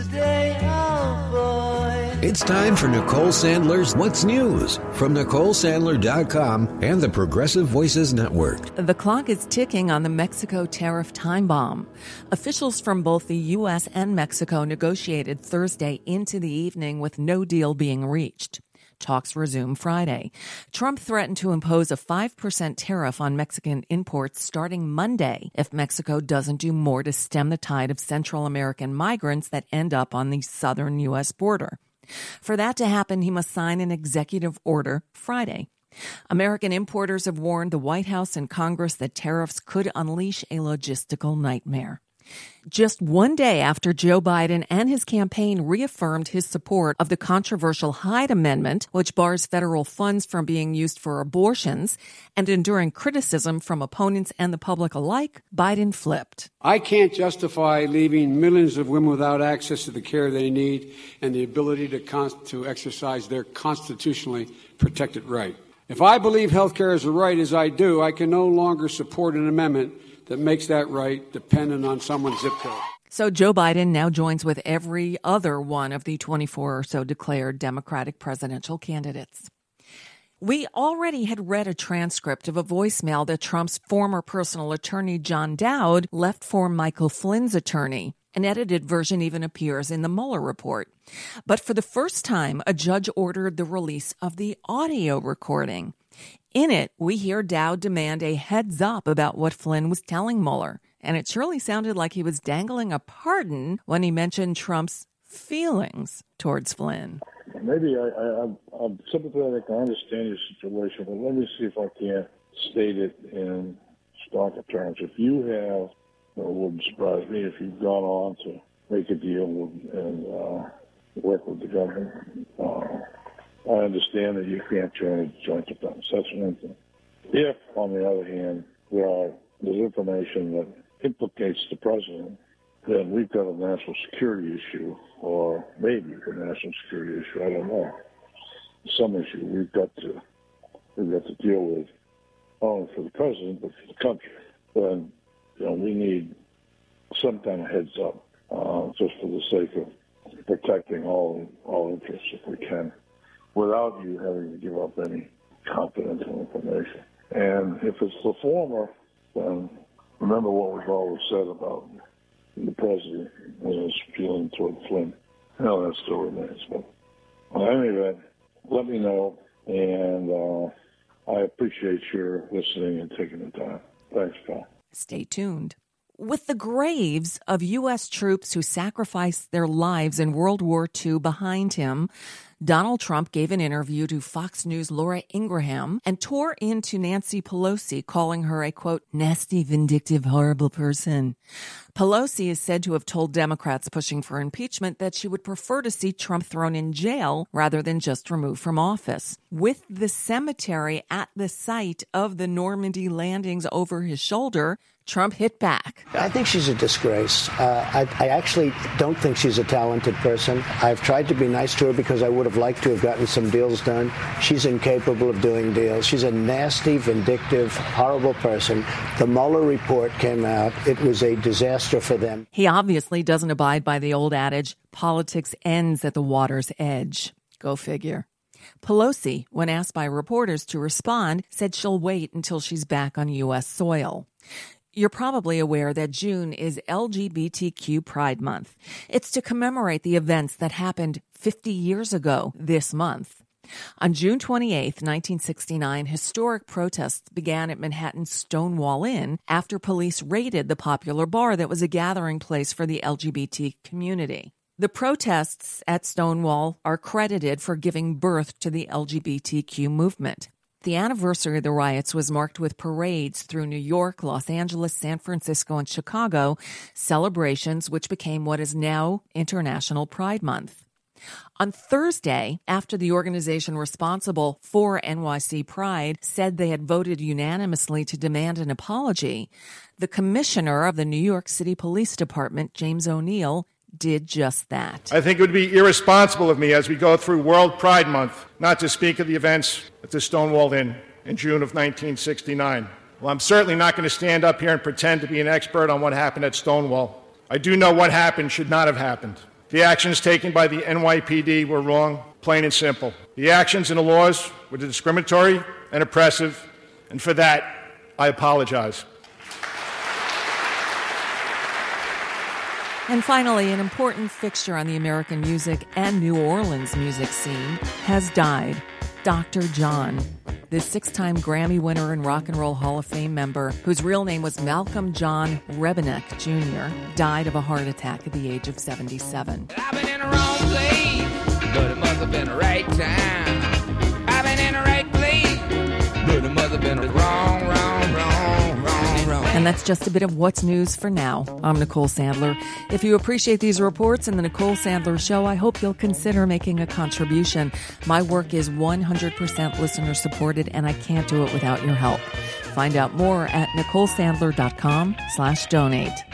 stay, oh boy. It's time for Nicole Sandler's What's News from NicoleSandler.com and the Progressive Voices Network. The clock is ticking on the Mexico tariff time bomb. Officials from both the U.S. and Mexico negotiated Thursday into the evening with no deal being reached. Talks resume Friday. Trump threatened to impose a 5% tariff on Mexican imports starting Monday if Mexico doesn't do more to stem the tide of Central American migrants that end up on the southern U.S. border. For that to happen, he must sign an executive order Friday. American importers have warned the White House and Congress that tariffs could unleash a logistical nightmare. Just one day after Joe Biden and his campaign reaffirmed his support of the controversial Hyde Amendment, which bars federal funds from being used for abortions, and enduring criticism from opponents and the public alike, Biden flipped. I can't justify leaving millions of women without access to the care they need and the ability to exercise their constitutionally protected right. If I believe health care is a right, as I do, I can no longer support an amendment that makes that right dependent on someone's zip code. So Joe Biden now joins with every other one of the 24 or so declared Democratic presidential candidates. We already had read a transcript of a voicemail that Trump's former personal attorney, John Dowd, left for Michael Flynn's attorney. An edited version even appears in the Mueller report. But for the first time, a judge ordered the release of the audio recording. In it, we hear Dowd demand a heads up about what Flynn was telling Mueller. And it surely sounded like he was dangling a pardon when he mentioned Trump's feelings towards Flynn. Maybe I'm sympathetic. I understand your situation, but let me see if I can state it in starker terms. If you have, it wouldn't surprise me if you've gone on to make a deal and work with the government. I understand that you can't join a joint defense. That's one thing. If, on the other hand, there's information that implicates the president, then we've got a national security issue, or maybe a national security issue. I don't know. Some issue we've got to deal with, not only for the president but for the country. Then, we need some kind of heads up, just for the sake of protecting all interests if we can, without you having to give up any confidential information. And if it's the former, then remember what we've always said about the president and his feeling toward Flynn. That still remains. But in any event, let me know, and I appreciate your listening and taking the time. Thanks, Paul. Stay tuned. With the graves of U.S. troops who sacrificed their lives in World War II behind him, Donald Trump gave an interview to Fox News' Laura Ingraham and tore into Nancy Pelosi, calling her a, quote, nasty, vindictive, horrible person. Pelosi is said to have told Democrats pushing for impeachment that she would prefer to see Trump thrown in jail rather than just removed from office. With the cemetery at the site of the Normandy landings over his shoulder, Trump hit back. I think she's a disgrace. I actually don't think she's a talented person. I've tried to be nice to her because I would have liked to have gotten some deals done. She's incapable of doing deals. She's a nasty, vindictive, horrible person. The Mueller report came out. It was a disaster for them. He obviously doesn't abide by the old adage, politics ends at the water's edge. Go figure. Pelosi, when asked by reporters to respond, said she'll wait until she's back on U.S. soil. You're probably aware that June is LGBTQ Pride Month. It's to commemorate the events that happened 50 years ago this month. On June 28, 1969, historic protests began at Manhattan's Stonewall Inn after police raided the popular bar that was a gathering place for the LGBT community. The protests at Stonewall are credited for giving birth to the LGBTQ movement. The anniversary of the riots was marked with parades through New York, Los Angeles, San Francisco, and Chicago, celebrations which became what is now International Pride Month. On Thursday, after the organization responsible for NYC Pride said they had voted unanimously to demand an apology, the commissioner of the New York City Police Department, James O'Neill, did just that. I think it would be irresponsible of me as we go through World Pride Month not to speak of the events at the Stonewall Inn in June of 1969. Well, I'm certainly not going to stand up here and pretend to be an expert on what happened at Stonewall. I do know what happened should not have happened. The actions taken by the NYPD were wrong, plain and simple. The actions and the laws were discriminatory and oppressive, and for that, I apologize. And finally, an important fixture on the American music and New Orleans music scene has died. Dr. John, the 6-time Grammy winner and Rock and Roll Hall of Fame member, whose real name was Malcolm John Rebennack Jr., died of a heart attack at the age of 77. I've been in the wrong place, but it must have been the right time. I've been in the right place, but it must have been the wrong. And that's just a bit of what's news for now. I'm Nicole Sandler. If you appreciate these reports and the Nicole Sandler Show, I hope you'll consider making a contribution. My work is 100% listener supported, and I can't do it without your help. Find out more at NicoleSandler.com/donate.